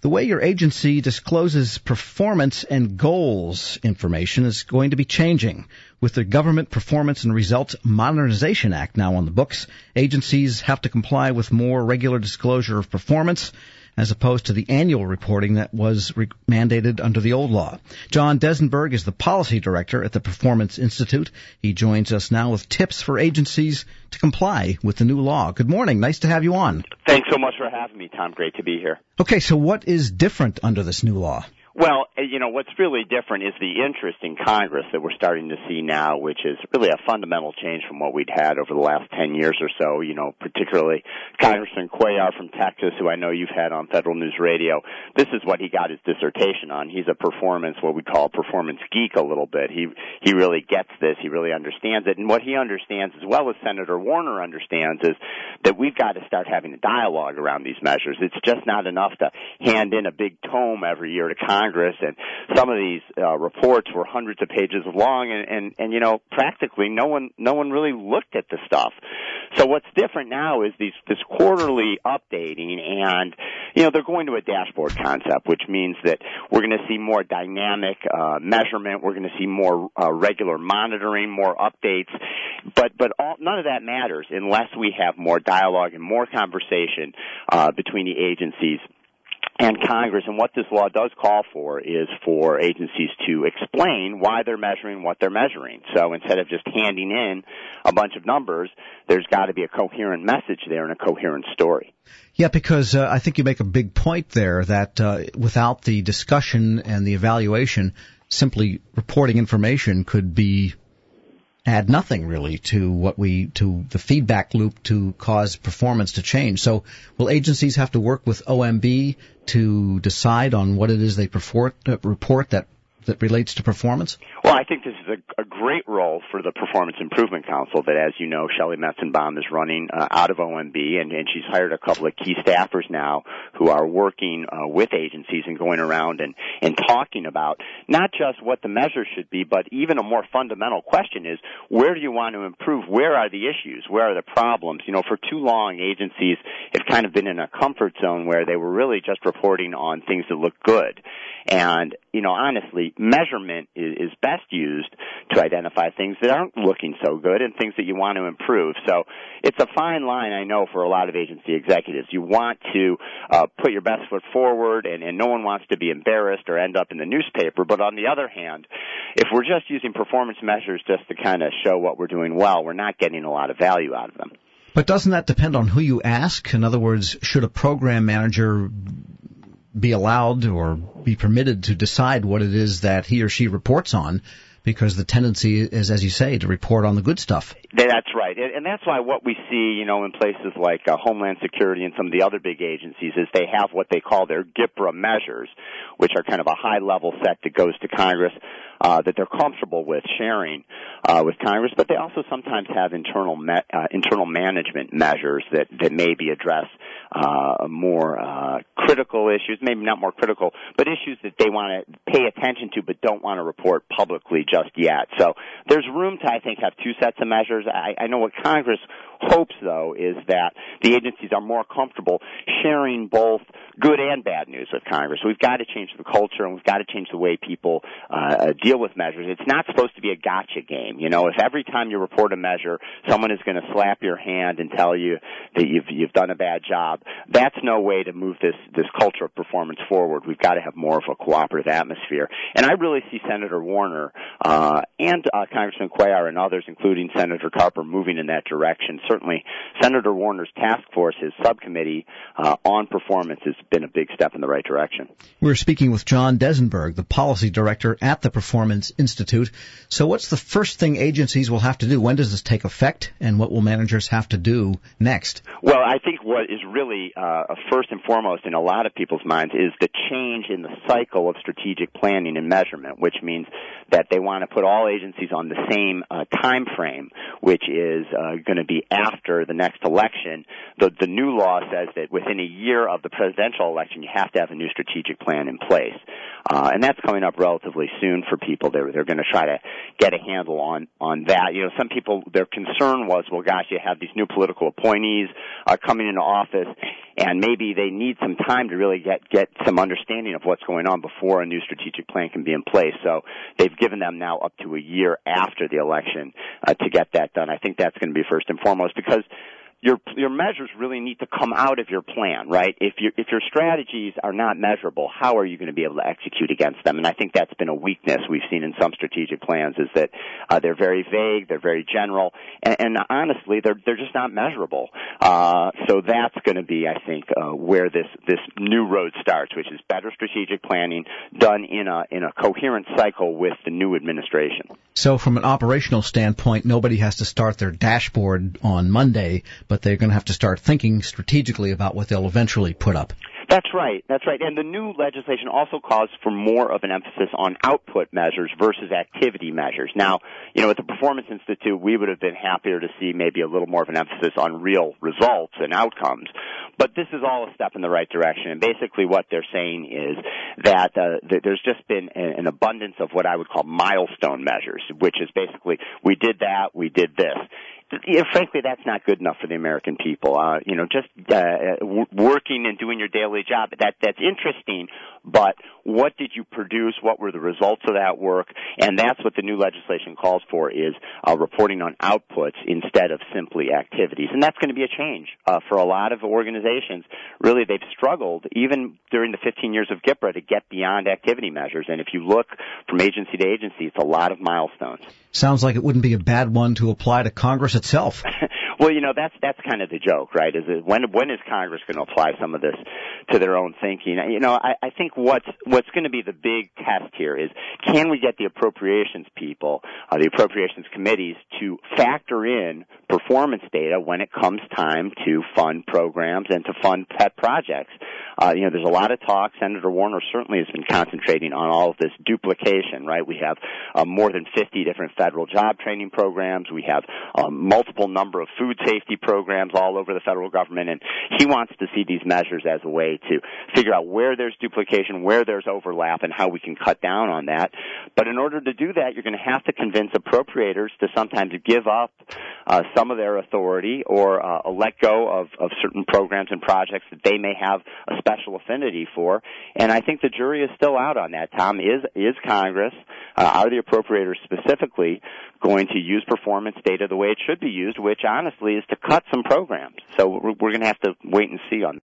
The way your agency discloses performance and goals information is going to be changing. With the Government Performance and Results Modernization Act now on the books, agencies have to comply with more regular disclosure of performance as opposed to the annual reporting that was mandated under the old law. John Desenberg is the policy director at the Performance Institute. He joins us now with tips for agencies to comply with the new law. Good morning. Nice to have you on. Thanks so much for having me, Tom. Great to be here. Okay, so what is different under this new law? Well, what's really different is the interest in Congress that we're starting to see now, which is really a fundamental change from what we'd had over the last 10 years or so, particularly Congressman Cuellar from Texas, who I know you've had on Federal News Radio. This is what he got his dissertation on. He's a what we call a performance geek a little bit. He really gets this. He really understands it. And what he understands, as well as Senator Warner understands, is that we've got to start having a dialogue around these measures. It's just not enough to hand in a big tome every year to Congress, and some of these reports were hundreds of pages long, and practically no one really looked at the stuff. So what's different now is this quarterly updating, and they're going to a dashboard concept, which means that we're going to see more dynamic measurement, we're going to see more regular monitoring, more updates, but none of that matters unless we have more dialogue and more conversation between the agencies and Congress. And what this law does call for is for agencies to explain why they're measuring what they're measuring. So instead of just handing in a bunch of numbers, there's got to be a coherent message there and a coherent story. Yeah, because I think you make a big point there that without the discussion and the evaluation, simply reporting information could add nothing really to the feedback loop to cause performance to change. So will agencies have to work with OMB to decide on what it is they report that relates to performance? Well, I think this is a great role for the Performance Improvement Council that, as you know, Shelley Metzenbaum is running out of OMB, and she's hired a couple of key staffers now who are working with agencies and going around and talking about not just what the measures should be, but even a more fundamental question is, where do you want to improve? Where are the issues? Where are the problems? For too long, agencies have kind of been in a comfort zone where they were really just reporting on things that look good. And, honestly, measurement is best used to identify things that aren't looking so good and things that you want to improve. So it's a fine line, I know, for a lot of agency executives. You want to put your best foot forward, and no one wants to be embarrassed or end up in the newspaper. But on the other hand, if we're just using performance measures just to kind of show what we're doing well, we're not getting a lot of value out of them. But doesn't that depend on who you ask? In other words, should a program manager be allowed or be permitted to decide what it is that he or she reports on, because the tendency is, as you say, to report on the good stuff? That's right. And that's why what we see, in places like Homeland Security and some of the other big agencies is they have what they call their GIPRA measures, which are kind of a high-level set that goes to Congress that they're comfortable with sharing with Congress, but they also sometimes have internal management measures that maybe address more critical issues, maybe not more critical, but issues that they want to pay attention to but don't want to report publicly just yet. So there's room to, I think, have two sets of measures. I know what Congress hopes, though, is that the agencies are more comfortable sharing both good and bad news with Congress. We've got to change the culture, and we've got to change the way people deal with measures. It's not supposed to be a gotcha game. If every time you report a measure, someone is going to slap your hand and tell you that you've done a bad job, that's no way to move this culture of performance forward. We've got to have more of a cooperative atmosphere. And I really see Senator Warner and Congressman Cuellar and others, including Senator Carper, moving in that direction. Certainly, Senator Warner's task force, his subcommittee on performance, has been a big step in the right direction. We're speaking with John Desenberg, the policy director at the Performance Institute. So what's the first thing agencies will have to do? When does this take effect, and what will managers have to do next? Well, I think what is really first and foremost in a lot of people's minds is the change in the cycle of strategic planning and measurement, which means that they want to put all agencies on the same time frame, which is going to be after the next election. The new law says that within a year of the presidential election, you have to have a new strategic plan in place. And that's coming up relatively soon for people. They're going to try to get a handle on that. You know, some people, their concern was, well, gosh, you have these new political appointees coming into office, and maybe they need some time to really get some understanding of what's going on before a new strategic plan can be in place. So they've given them now up to a year after the election to get that done. I think that's going to be first and foremost, because your measures really need to come out of your plan, right? If your strategies are not measurable, how are you going to be able to execute against them? And I think that's been a weakness we've seen in some strategic plans, is that they're very vague, they're very general, and honestly, they're just not measurable. So that's going to be, I think, where this new road starts, which is better strategic planning done in a coherent cycle with the new administration. So from an operational standpoint, nobody has to start their dashboard on Monday, but they're going to have to start thinking strategically about what they'll eventually put up. That's right. And the new legislation also calls for more of an emphasis on output measures versus activity measures. Now, you know, at the Performance Institute, we would have been happier to see maybe a little more of an emphasis on real results and outcomes. But this is all a step in the right direction. And basically what they're saying is that there's just been an abundance of what I would call milestone measures, which is basically, we did that, we did this. Frankly, that's not good enough for the American people. Just working and doing your daily job, that's interesting, but what did you produce? What were the results of that work? And that's what the new legislation calls for, is reporting on outputs instead of simply activities. And that's going to be a change for a lot of organizations. Really, they've struggled, even during the 15 years of GIPRA, to get beyond activity measures. And if you look from agency to agency, it's a lot of milestones. Sounds like it wouldn't be a bad one to apply to Congress itself. Well, you know, that's kind of the joke, right? Is it, when is Congress going to apply some of this to their own thinking? You know, I think what's going to be the big test here is, can we get the appropriations people, the appropriations committees, to factor in performance data when it comes time to fund programs and to fund pet projects? There's a lot of talk. Senator Warner certainly has been concentrating on all of this duplication, right? We have more than 50 different federal job training programs. We have multiple number of food safety programs all over the federal government, and he wants to see these measures as a way to figure out where there's duplication, where there's overlap, and how we can cut down on that. But in order to do that, you're going to have to convince appropriators to sometimes give up some of their authority or let go of certain programs and projects that they may have a special affinity for. And I think the jury is still out on that, Tom. Is Congress, are the appropriators specifically going to use performance data the way it should be used, which honestly is to cut some programs? So we're going to have to wait and see on